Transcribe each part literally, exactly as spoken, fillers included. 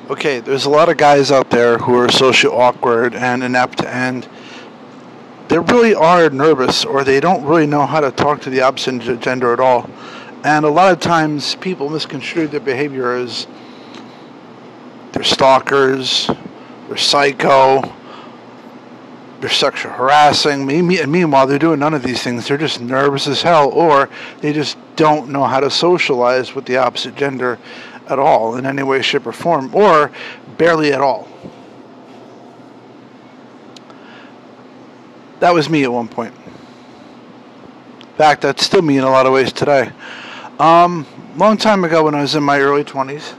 Okay, there's a lot of guys out there who are socially awkward and inept, and they really are nervous, or they don't really know how to talk to the opposite gender at all. And a lot of times people misconstrue their behavior as they're stalkers, they're psycho, they're sexual harassing. And meanwhile, they're doing none of these things. They're just nervous as hell, or they just don't know how to socialize with the opposite gender at all, in any way, shape, or form, or barely at all. That was me at one point. In fact, that's still me in a lot of ways today. Um, long time ago, when I was in my early twenties,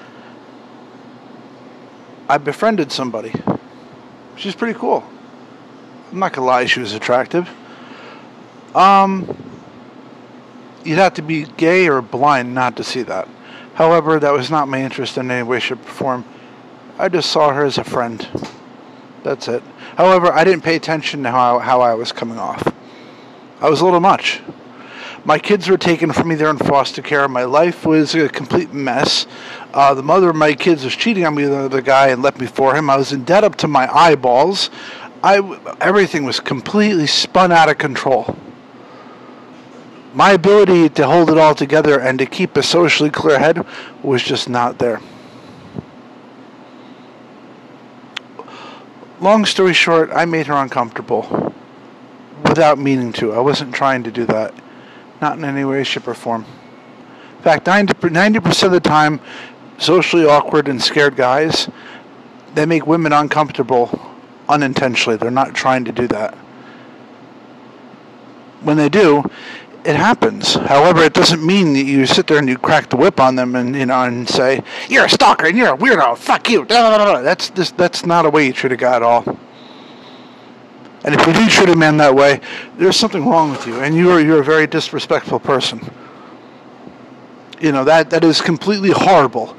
I befriended somebody. She's pretty cool. I'm not gonna lie, she was attractive. Um, you'd have to be gay or blind not to see that. However, that was not my interest in any way, shape, or form. I just saw her as a friend. That's it. However, I didn't pay attention to how, how I was coming off. I was a little much. My kids were taken from me there in foster care. My life was a complete mess. Uh, the mother of my kids was cheating on me with another guy and left me for him. I was in debt up to my eyeballs. I, everything was completely spun out of control. My ability to hold it all together and to keep a socially clear head was just not there. Long story short, I made her uncomfortable without meaning to. I wasn't trying to do that. Not in any way, shape, or form. In fact, ninety percent of the time, socially awkward and scared guys, they make women uncomfortable unintentionally. They're not trying to do that. When they do, it happens. However, it doesn't mean that you sit there and you crack the whip on them and, you know, and say, "You're a stalker and you're a weirdo. Fuck you." That's just, that's not a way you treat a guy at all. And if you do treat a man that way, there's something wrong with you, and you're you're a very disrespectful person. You know, that that is completely horrible.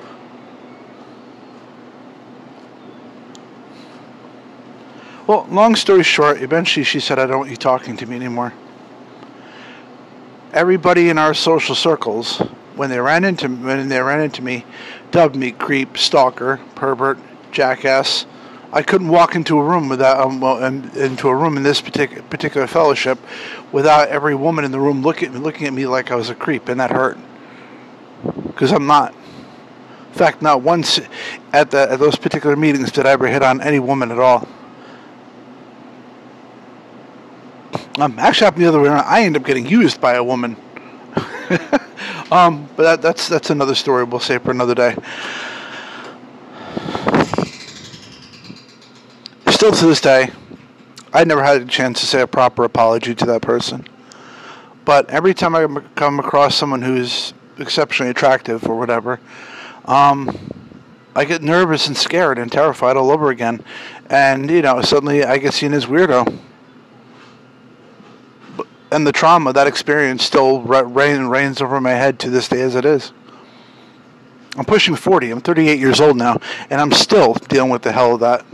Well, long story short, eventually she said, "I don't want you talking to me anymore." Everybody in our social circles, when they ran into when they ran into me, dubbed me creep, stalker, pervert, jackass. I couldn't walk into a room without um, well, into a room in this particular particular fellowship without every woman in the room looking at me, looking at me like I was a creep, and that hurt because I'm not. In fact, not once at the at those particular meetings did I ever hit on any woman at all. Um, actually, happened the other way around. I ended up getting used by a woman. um, but that, that's that's another story. We'll save for another day. Still to this day, I never had a chance to say a proper apology to that person. But every time I come across someone who's exceptionally attractive or whatever, um, I get nervous and scared and terrified all over again. And, you know, suddenly I get seen as weirdo. And the trauma, that experience still reign, reigns over my head to this day as it is. I'm pushing forty. I'm thirty-eight years old now, and I'm still dealing with the hell of that.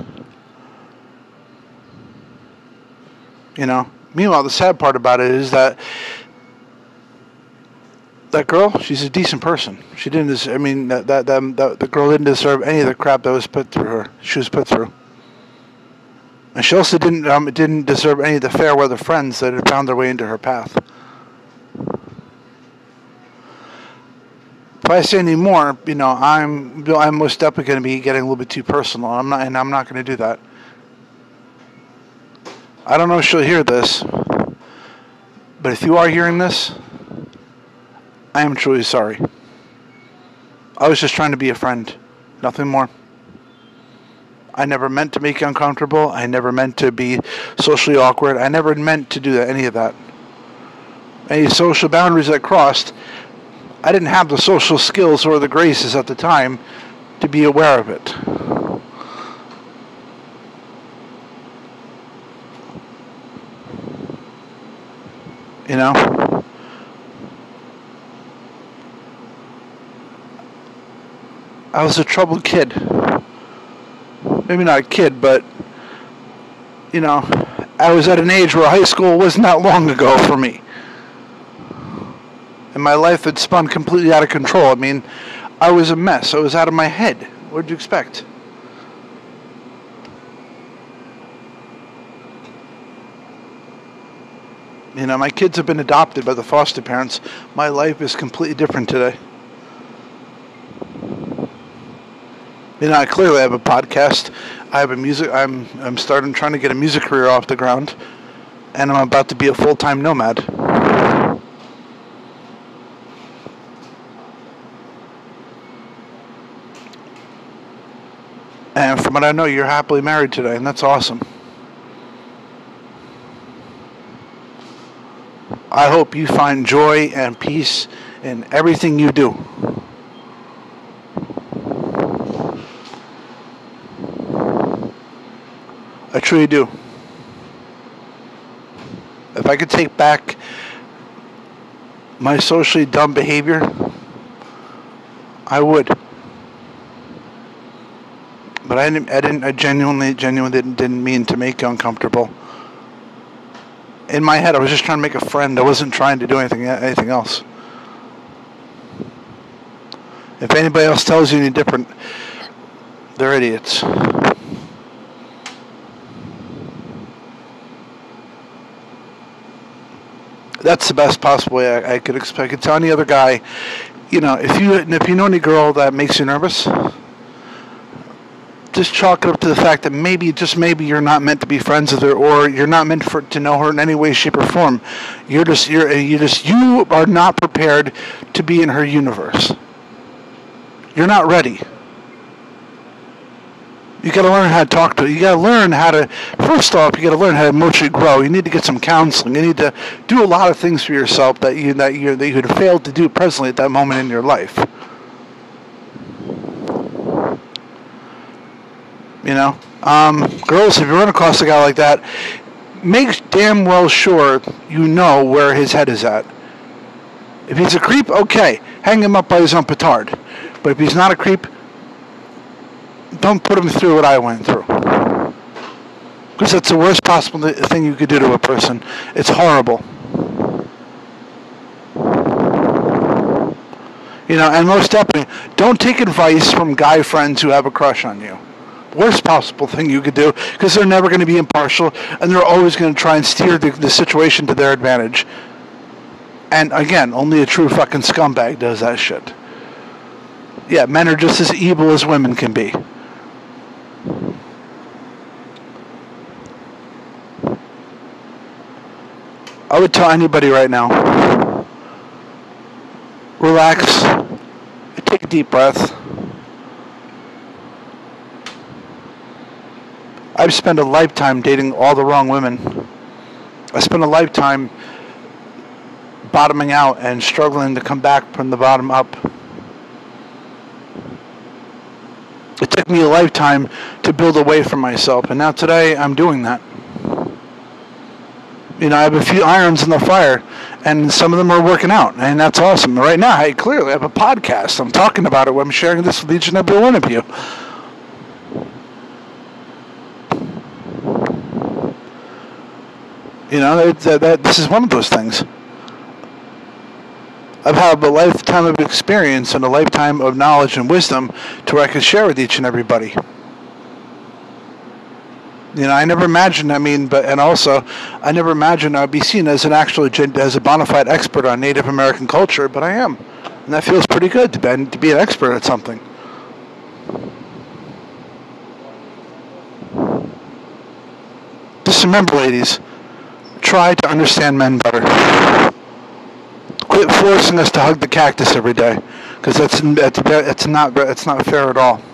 You know? Meanwhile, the sad part about it is that that girl, she's a decent person. She didn't deserve, I mean, that, that, that, that the girl didn't deserve any of the crap that was put through her. She was put through. And she also didn't um, didn't deserve any of the fair weather friends that had found their way into her path. If I say any more, you know, I'm I'm most definitely going to be getting a little bit too personal. I'm not, and I'm not going to do that. I don't know if she'll hear this, but if you are hearing this, I am truly sorry. I was just trying to be a friend, nothing more. I never meant to make you uncomfortable. I never meant to be socially awkward. I never meant to do that, any of that. Any social boundaries I crossed, I didn't have the social skills or the graces at the time to be aware of it. You know? I was a troubled kid. Maybe not a kid, but, you know, I was at an age where high school wasn't that long ago for me. And my life had spun completely out of control. I mean, I was a mess. I was out of my head. What'd you expect? You know, my kids have been adopted by the foster parents. My life is completely different today. You know, I clearly have a podcast. I have a music. I'm I'm starting trying to get a music career off the ground, and I'm about to be a full-time nomad. And from what I know, you're happily married today, and that's awesome. I hope you find joy and peace in everything you do. I truly do. If I could take back my socially dumb behavior, I would. But I didn't. I didn't. I genuinely, genuinely didn't, didn't mean to make you uncomfortable. In my head, I was just trying to make a friend. I wasn't trying to do anything, anything else. If anybody else tells you any different, they're idiots. That's the best possible way I, I could expect. I could tell any other guy, you know, if you if you know any girl that makes you nervous, just chalk it up to the fact that maybe, just maybe, you're not meant to be friends with her, or you're not meant for to know her in any way, shape, or form. You're just you're you just you are not prepared to be in her universe. You're not ready. You got to learn how to talk to her. You got to learn how to. First off, you got to learn how to emotionally grow. You need to get some counseling. You need to do a lot of things for yourself that you that you that you had failed to do presently at that moment in your life. You know, um, girls, if you run across a guy like that, make damn well sure you know where his head is at. If he's a creep, okay, hang him up by his own petard. But if he's not a creep, don't put him through what I went through. Because that's the worst possible thing you could do to a person. It's horrible. You know, and most definitely, don't take advice from guy friends who have a crush on you. Worst possible thing you could do, because they're never going to be impartial, and they're always going to try and steer the, the situation to their advantage. And again, only a true fucking scumbag does that shit. Yeah, men are just as evil as women can be. I would tell anybody right now, relax, take a deep breath. I've spent a lifetime dating all the wrong women. I spent a lifetime bottoming out and struggling to come back from the bottom up. It took me a lifetime to build a way for myself, and now today I'm doing that. You know, I have a few irons in the fire, and some of them are working out, and that's awesome. Right now, I clearly have a podcast. I'm talking about it. I'm sharing this with each and every one of you. You know, that, that, this is one of those things. I've had a lifetime of experience and a lifetime of knowledge and wisdom to where I can share with each and everybody. You know, I never imagined, I mean, but, and also, I never imagined I'd be seen as an actual, as a bona fide expert on Native American culture, but I am. And that feels pretty good to be, to be an expert at something. Just remember, ladies, try to understand men better. Quit forcing us to hug the cactus every day, because that's, that's, that's, not, that's not fair at all.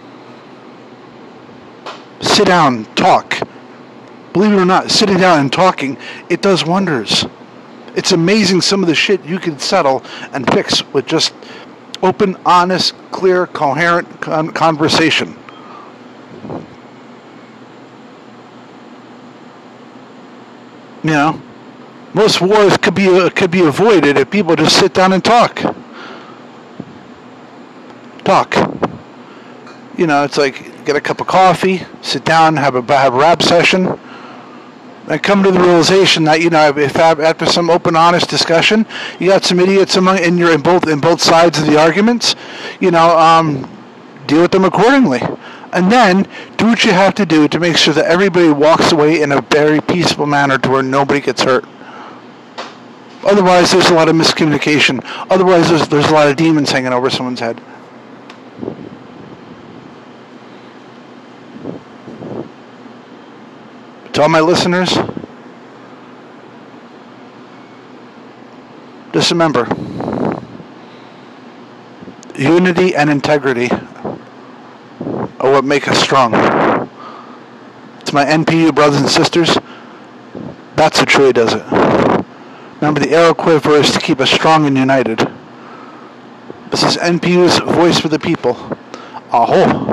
Sit down, talk. Believe it or not, sitting down and talking, it does wonders. It's amazing some of the shit you can settle and fix with just open, honest, clear, coherent con- conversation. You know, most wars could be uh, could be avoided if people just sit down and talk. Talk. You know, it's like get a cup of coffee, sit down, have a have a rap session, and come to the realization that, you know, if after some open, honest discussion, you got some idiots among in your in both in both sides of the arguments, you know, um, deal with them accordingly. And then do what you have to do to make sure that everybody walks away in a very peaceful manner to where nobody gets hurt. Otherwise, there's a lot of miscommunication. Otherwise, there's, there's a lot of demons hanging over someone's head. To all my listeners, just remember, unity and integrity are what make us strong. To my N P U brothers and sisters, that's what truly does it. Remember, the arrow quiver is to keep us strong and united. This is N P U's Voice for the People. Aho.